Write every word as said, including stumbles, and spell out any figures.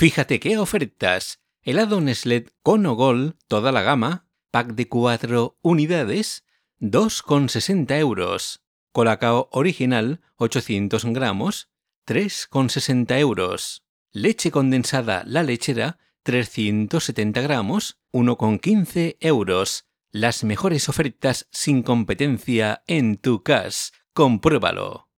Fíjate qué ofertas. Helado Nestlé Cono Gold, toda la gama, pack de cuatro unidades, dos con sesenta euros. Colacao original, ochocientos gramos, tres con sesenta euros. Leche condensada La Lechera, trescientos setenta gramos, uno con quince euros. Las mejores ofertas sin competencia en tu casa. Compruébalo.